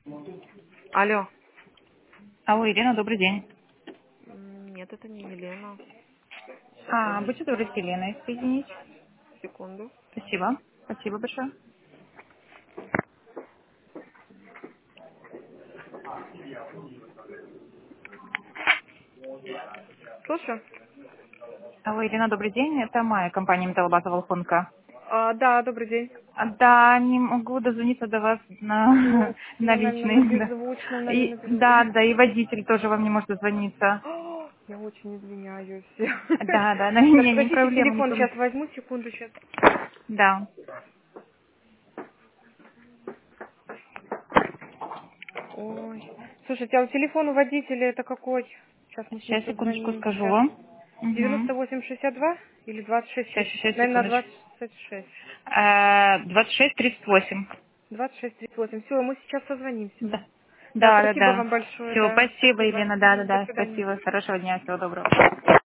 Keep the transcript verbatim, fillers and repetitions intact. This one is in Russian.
Алло. Алло, Ирина, добрый день. М, Нет, это не Елена. Сейчас я А, будьте добры, зайду. с Еленой соединить. Секунду. Спасибо. Спасибо большое. Слушаю. Алло, Ирина, добрый день. Это Майя, компания Металлобаза Волхонка. А, да, добрый день. А, Да, не могу дозвониться до вас на, Ну, на я, наверное, на личный. Да. беззвучном, И, наверное, да, переведу. да, и водитель тоже вам не может дозвониться. О, я очень извиняюсь. Да, да, да, Так, не, не подождите, проблема, не телефон проблема. сейчас возьму, секунду сейчас. Да. Ой. Слушайте, а у телефона водителя это какой? Сейчас мы с ним Сейчас, секундочку, скажу созвонимся. вам. Угу. девяносто восемь шестьдесят два или двадцать шесть Сейчас, тридцать? сейчас, Наверное, секундочку. двадцать шесть. Э, двадцать шесть тридцать восемь. двадцать шесть тридцать восемь. Все, мы сейчас созвонимся. Да. Да, Да, да, спасибо да. вам большое, Все, да. спасибо, Спасибо. Елена, да, да, Мгм, до да, свидания. спасибо. Хорошего дня, всего доброго.